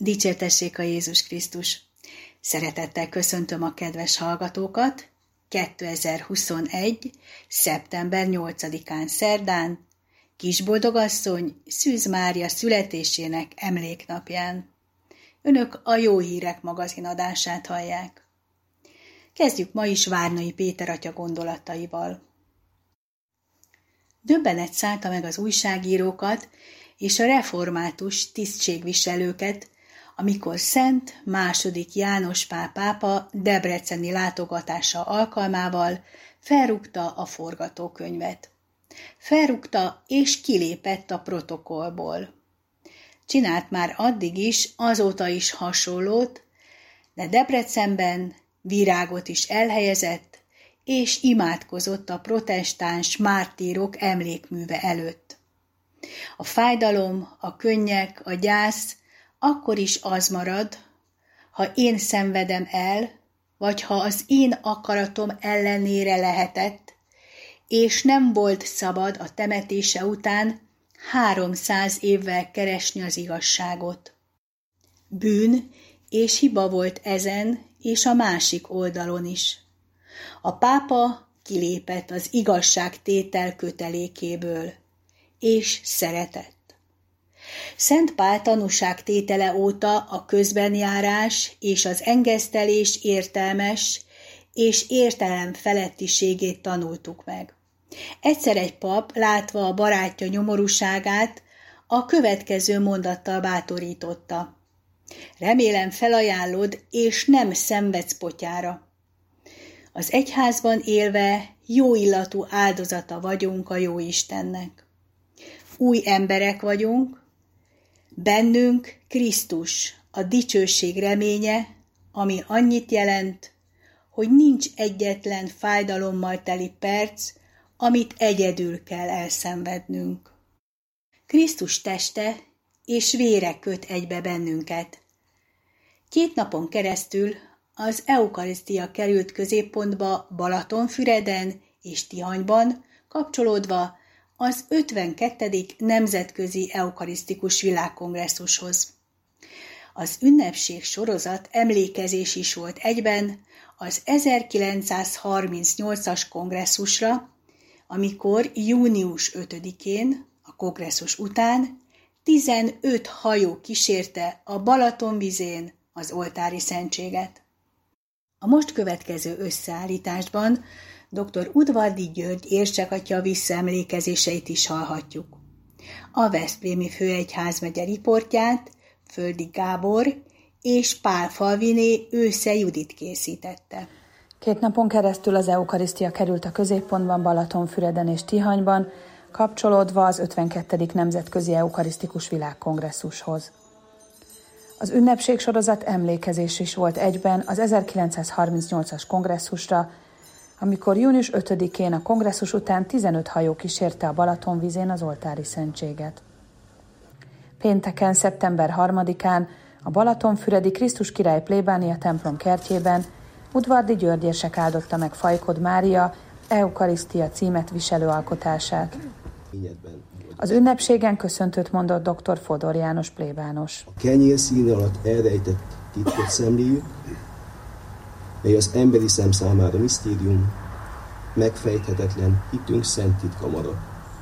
Dicsértessék a Jézus Krisztus! Szeretettel köszöntöm a kedves hallgatókat 2021. szeptember 8-án szerdán, Kisboldogasszony Szűz Mária születésének emléknapján. Önök a Jó Hírek magazin adását hallják. Kezdjük ma is Várnai Péter atya gondolataival. Döbbenet szállta meg az újságírókat és a református tisztségviselőket, amikor Szent II. János Pál pápa debreceni látogatása alkalmával felrúgta a forgatókönyvet. Felrúgta és kilépett a protokollból. Csinált már addig is, azóta is hasonlót, de Debrecenben virágot is elhelyezett, és imádkozott a protestáns mártírok emlékműve előtt. A fájdalom, a könnyek, a gyász akkor is az marad, ha én szenvedem el, vagy ha az én akaratom ellenére lehetett, és nem volt szabad a temetése után 300 évvel keresni az igazságot. Bűn és hiba volt ezen és a másik oldalon is. A pápa kilépett az igazságtétel kötelékéből, és szeretett. Szent Pál tanúságtétele óta a közbenjárás és az engesztelés értelmes és értelem felettiségét tanultuk meg. Egyszer egy pap, látva a barátja nyomorúságát, a következő mondattal bátorította. Remélem felajánlod, és nem szenvedsz potyára. Az egyházban élve jó illatú áldozata vagyunk a Jóistennek. Új emberek vagyunk, bennünk Krisztus, a dicsőség reménye, ami annyit jelent, hogy nincs egyetlen fájdalommal teli perc, amit egyedül kell elszenvednünk. Krisztus teste és vére köt egybe bennünket. 2 napon keresztül az eukarisztia került középpontba Balatonfüreden és Tihanyban, kapcsolódva az 52. Nemzetközi Eukarisztikus Világkongresszushoz. Az ünnepség sorozat emlékezés is volt egyben az 1938-as kongresszusra, amikor június 5-én, a kongresszus után 15 hajó kísérte a Balatonvizén az oltári szentséget. A most következő összeállításban dr. Udvardy György érsekatya visszaemlékezéseit is hallhatjuk. A veszprémi főegyházmegye riportját Földi Gábor és Pálfalviné Ősze Judit készítette. 2 napon keresztül az eukarisztia került a középpontban Balatonfüreden és Tihanyban, kapcsolódva az 52. Nemzetközi Eukarisztikus Világkongresszushoz. Az ünnepség sorozat emlékezés is volt egyben az 1938-as kongresszusra, amikor június 5-én a kongresszus után 15 hajó kísérte a Balatonvizén az oltári szentséget. Pénteken, szeptember 3-án a Balatonfüredi Krisztus Király plébánia templom kertjében Udvardy György érsek áldotta meg Fajkod Mária Eukarisztia címet viselő alkotását. Az ünnepségen köszöntőt mondott dr. Fodor János plébános. A kenyér színe alatt elrejtett titkot szemléljük, mely az emberi szem számára misztérium, megfejthetetlen hitünk szent titka marad.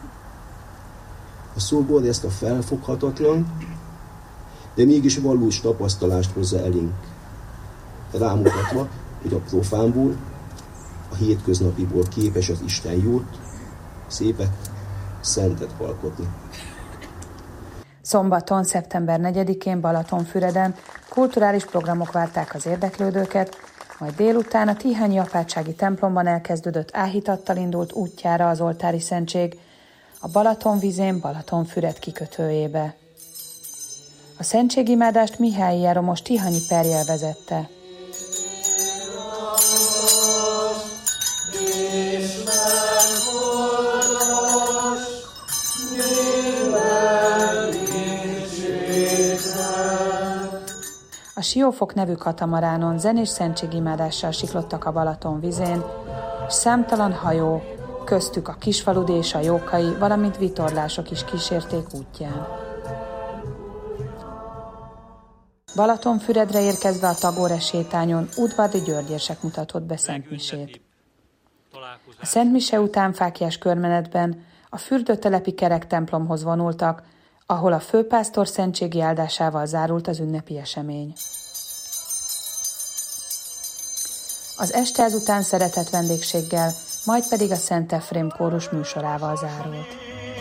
A szóból ezt a felfoghatatlan, de mégis valós tapasztalást hozza elénk, rámutatva, hogy a profánból, a hétköznapiból képes az Isten jót, szépet, szentet alkotni. Szombaton, szeptember 4-én Balatonfüreden kulturális programok várták az érdeklődőket, majd délután a Tihanyi apátsági templomban elkezdődött áhítattal indult útjára az oltári szentség a Balatonvizén Balatonfüred kikötőjébe. A szentségimádást Mihály Jeromos tihanyi perjel vezette. A Siófok nevű katamaránon zenés szentségimádással siklottak a Balaton vizén, és számtalan hajó, köztük a Kisfaludi és a Jókai, valamint vitorlások is kísérték útján. Balatonfüredre érkezve a Tagore sétányon Udvardi Györgyérsek mutatott be szentmisét. A szentmise után fáklyás körmenetben a fürdőtelepi kerektemplomhoz vonultak, ahol a főpásztor szentségi áldásával zárult az ünnepi esemény. Az este ezután szeretett vendégséggel, majd pedig a Szent Efrém kórus műsorával zárult.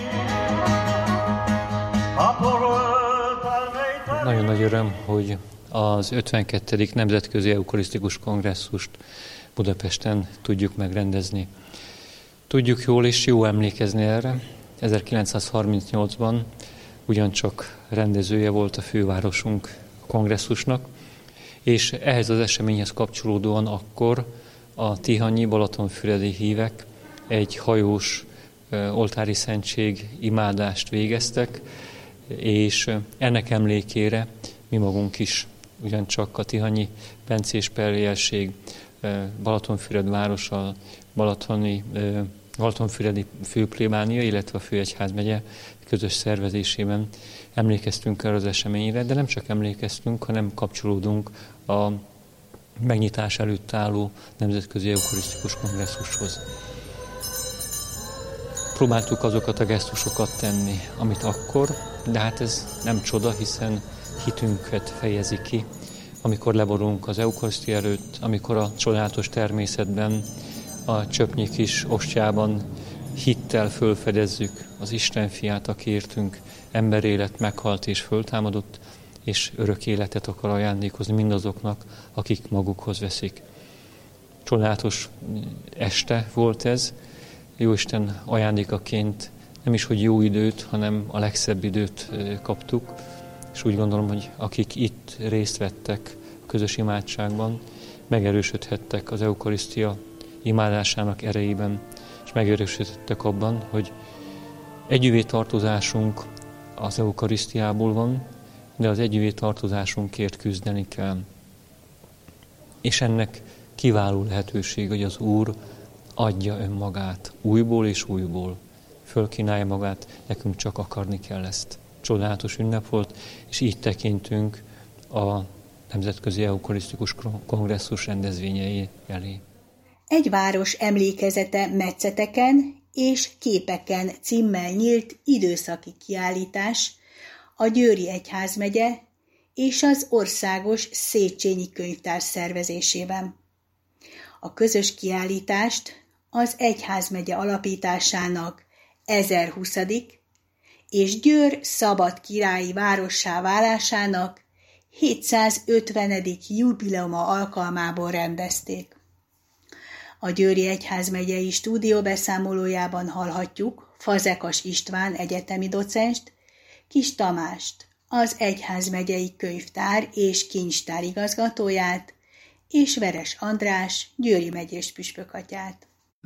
Nagyon nagy öröm, hogy az 52. Nemzetközi Eukarisztikus Kongresszust Budapesten tudjuk megrendezni. Tudjuk jól és jó emlékezni erre. 1938-ban ugyancsak rendezője volt a fővárosunk kongresszusnak, és ehhez az eseményhez kapcsolódóan akkor a tihanyi balatonfüredi hívek egy hajós oltári szentség imádást végeztek, és ennek emlékére mi magunk is ugyancsak a tihanyi bencés perjelség, Balatonfüred városa, Balatonfüredi főplébánia, illetve a főegyházmegye közös szervezésében emlékeztünk erre az eseményre, de nem csak emlékeztünk, hanem kapcsolódunk a megnyitás előtt álló Nemzetközi Eukarisztikus Kongresszushoz. Próbáltuk azokat a gesztusokat tenni, amit akkor, de hát ez nem csoda, hiszen hitünket fejezi ki, amikor leborulunk az eukarisztia előtt, amikor a csodálatos természetben, a csöpnyi kis ostjában hittel fölfedezzük az Isten fiát, aki értünk emberélet meghalt és föltámadott, és örök életet akar ajándékozni mindazoknak, akik magukhoz veszik. Csodálatos este volt ez, Jóisten ajándékaként nem is, hogy jó időt, hanem a legszebb időt kaptuk, és úgy gondolom, hogy akik itt részt vettek a közös imádságban, megerősödhettek az eukarisztia imádásának erejében, és megerősödhettek abban, hogy együvé tartozásunk az eukarisztiából van, de az együvé tartozásunkért küzdeni kell. És ennek kiváló lehetőség, hogy az Úr adja önmagát újból és újból. Fölkínálja magát, nekünk csak akarni kell ezt. Csodálatos ünnep volt, és így tekintünk a Nemzetközi Eukarisztikus Kongresszus rendezvényei elé. Egy város emlékezete metszeteken és képeken címmel nyílt időszaki kiállítás a Győri Egyházmegye és az Országos Széchenyi Könyvtár szervezésében. A közös kiállítást az Egyházmegye alapításának 1020. és Győr szabad királyi várossá válásának 750. jubileuma alkalmából rendezték. A Győri Egyházmegyei stúdióbeszámolójában hallhatjuk Fazekas István egyetemi docenst, Kis Tamást, az Egyházmegyei Könyvtár és Kincstár igazgatóját, és Veres András győri megyés püspökatyát.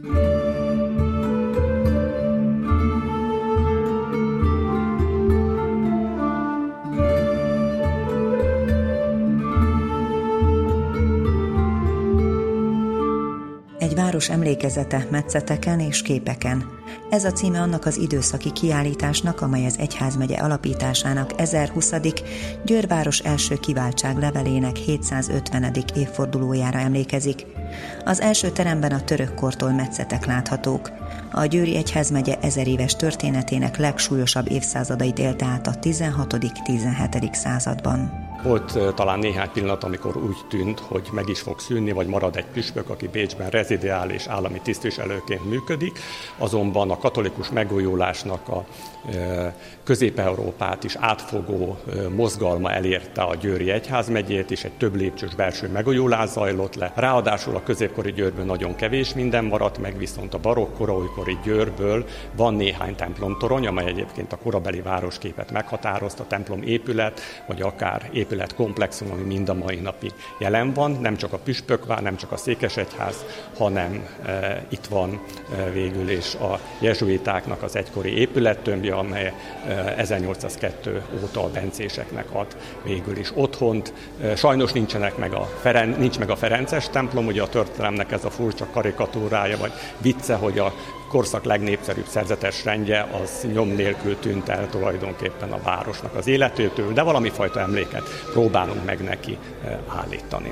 Egy város emlékezete metszeteken és képeken. Ez a címe annak az időszaki kiállításnak, amely az Egyházmegye alapításának 1020. Győr város első kiváltságlevelének 750. évfordulójára emlékezik. Az első teremben a török kortól metszetek láthatók. A Győri Egyházmegye 1000 éves történetének legsúlyosabb évszázadait élte át a 16.-17. században. Volt talán néhány pillanat, amikor úgy tűnt, hogy meg is fog szűnni, vagy marad egy püspök, aki Bécsben rezideál és állami tisztviselőként működik, azonban a katolikus megújulásnak a Közép-Európát is átfogó mozgalma elérte a Győri Egyházmegyét, és egy több lépcsős belső megújulás zajlott le. Ráadásul a középkori Győrből nagyon kevés minden maradt meg, viszont a barokk koraújkori Győrből van néhány templomtorony, amely egyébként a korabeli városképet meghatározta, templom épület, vagy akár épületkomplexum, ami mind a mai napig jelen van. Nem csak a püspökvár, nem csak a székesegyház, hanem itt van végül is a jezsuitáknak az egykori épülettömbje, amely 1802 óta a bencéseknek ad végül is otthont. Sajnos nincs meg a ferences templom, ugye a történelemnek ez a furcsa karikatúrája, vagy vicce, hogy a korszak legnépszerűbb szerzetes rendje, az nyom nélkül tűnt el tulajdonképpen a városnak az életétől, de valami fajta emléket próbálunk meg neki állítani.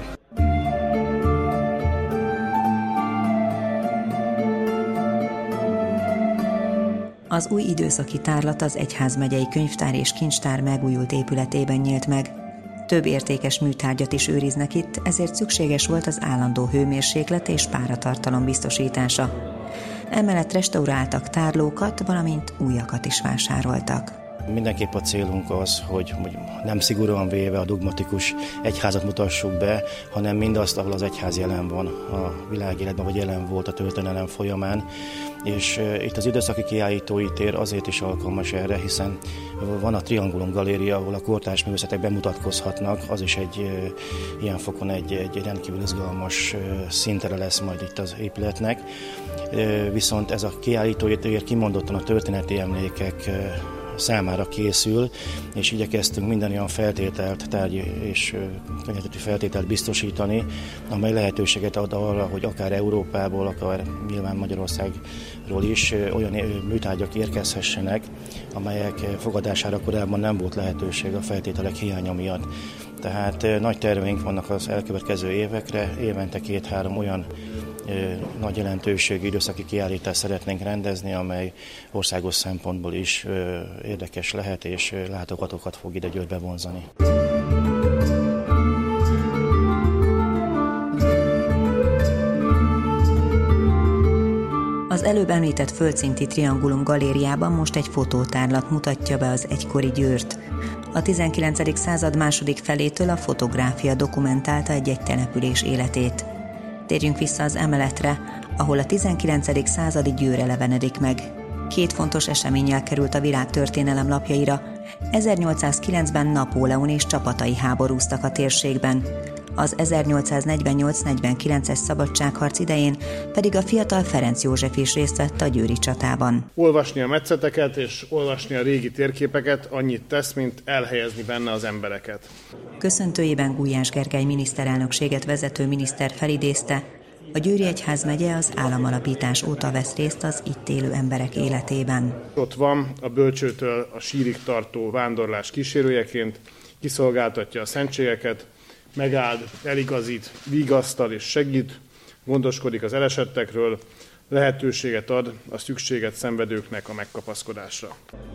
Az új időszaki tárlat az Egyházmegyei Könyvtár és Kincstár megújult épületében nyílt meg. Több értékes műtárgyat is őriznek itt, ezért szükséges volt az állandó hőmérséklet és páratartalom biztosítása. Emellett restauráltak tárlókat, valamint újakat is vásároltak. Mindenképp a célunk az, hogy nem szigorúan véve a dogmatikus egyházat mutassuk be, hanem mindazt, ahol az egyház jelen van a világéletben, vagy jelen volt a történelem folyamán. És itt az időszaki kiállítói tér azért is alkalmas erre, hiszen van a Triangulum Galéria, ahol a kortárs művészetek bemutatkozhatnak, az is ilyen fokon egy rendkívül izgalmas szintere lesz majd itt az épületnek. Viszont ez a kiállítói tér kimondottan a történeti emlékek számára készül, és igyekeztünk minden olyan feltételt, tárgyi és környezeti feltételt biztosítani, amely lehetőséget ad arra, hogy akár Európából, akár nyilván Magyarországról is olyan műtárgyak érkezhessenek, amelyek fogadására korábban nem volt lehetőség a feltételek hiánya miatt. Tehát nagy terveink vannak az elkövetkező évekre, évente 2-3 olyan nagy jelentőségű időszaki kiállítást szeretnénk rendezni, amely országos szempontból is érdekes lehet, és látogatókat fog ide Győrbe vonzani. Az előbb említett földszinti Triangulum Galériában most egy fotótárlat mutatja be az egykori Győrt. A 19. század második felétől a fotográfia dokumentálta egy település életét. Térjünk vissza az emeletre, ahol a 19. századi Győr elevenedik meg. 2 fontos eseménnyel került a világtörténelem lapjaira. 1809-ben Napóleon és csapatai háborúztak a térségben. Az 1848-49-es szabadságharc idején pedig a fiatal Ferenc József is részt vett a győri csatában. Olvasni a metszeteket és olvasni a régi térképeket annyit tesz, mint elhelyezni benne az embereket. Köszöntőjében Gulyás Gergely miniszterelnökséget vezető miniszter felidézte, a Győri Egyházmegye az államalapítás óta vesz részt az itt élő emberek életében. Ott van a bölcsőtől a sírig tartó vándorlás kísérőjeként, kiszolgáltatja a szentségeket, megáld, eligazít, vigasztal és segít, gondoskodik az elesettekről, lehetőséget ad a szükséget szenvedőknek a megkapaszkodásra.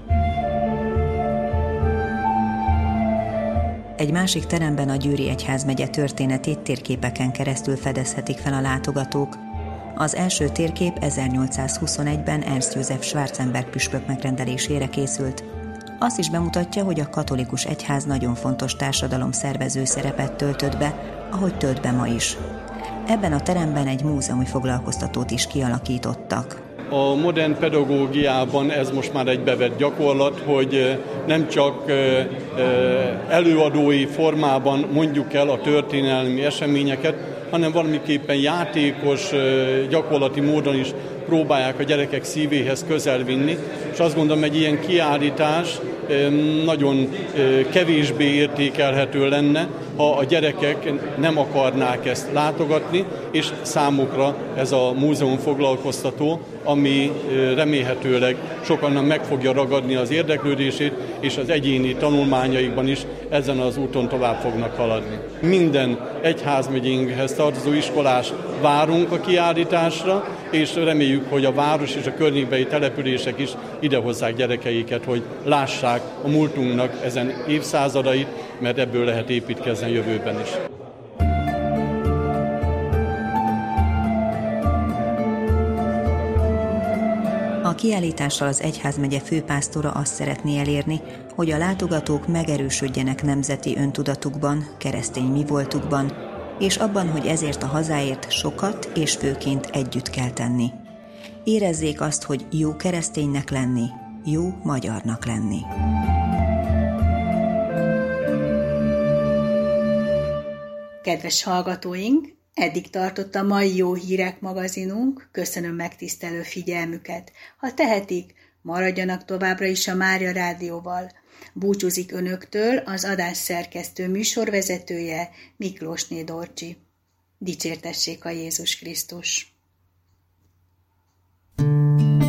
Egy másik teremben a Győri Egyházmegye történetét térképeken keresztül fedezhetik fel a látogatók. Az első térkép 1821-ben Ernst József Schwarzenberg püspök megrendelésére készült. Azt is bemutatja, hogy a katolikus egyház nagyon fontos társadalomszervező szerepet töltött be, ahogy tölt be ma is. Ebben a teremben egy múzeumi foglalkoztatót is kialakítottak. A modern pedagógiában ez most már egy bevett gyakorlat, hogy nem csak előadói formában mondjuk el a történelmi eseményeket, hanem valamiképpen játékos, gyakorlati módon is próbálják a gyerekek szívéhez közel vinni, és azt gondolom, egy ilyen kiállítás nagyon kevésbé értékelhető lenne, ha a gyerekek nem akarnák ezt látogatni, és számukra ez a múzeum foglalkoztató, ami remélhetőleg sokan meg fogja ragadni az érdeklődését, és az egyéni tanulmányaikban is ezen az úton tovább fognak haladni. Minden egyházmegyénkhez tartozó iskolás várunk a kiállításra, és reméljük, hogy a város és a környékbeli települések is idehozzák gyerekeiket, hogy lássák a múltunknak ezen évszázadait, mert ebből lehet építkezni a jövőben is. A kiállítással az egyházmegye főpásztora azt szeretné elérni, hogy a látogatók megerősödjenek nemzeti öntudatukban, keresztény mivoltukban, és abban, hogy ezért a hazáért sokat és főként együtt kell tenni. Érezzék azt, hogy jó kereszténynek lenni, jó magyarnak lenni. Kedves hallgatóink, eddig tartott a mai Jó Hírek magazinunk, köszönöm megtisztelő figyelmüket. Ha tehetik, maradjanak továbbra is a Mária Rádióval. Búcsúzik önöktől az adás szerkesztő műsorvezetője, Miklósné Dorcsi. Dicsértessék a Jézus Krisztus!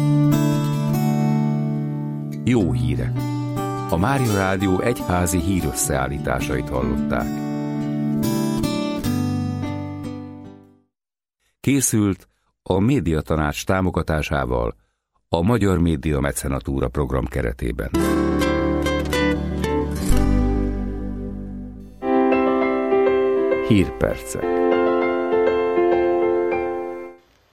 Jó hírek. A Mária Rádió egyházi hírösszeállításait hallották. Készült a Médiatanács támogatásával a Magyar Média Mecenatúra program keretében. Hírpercek.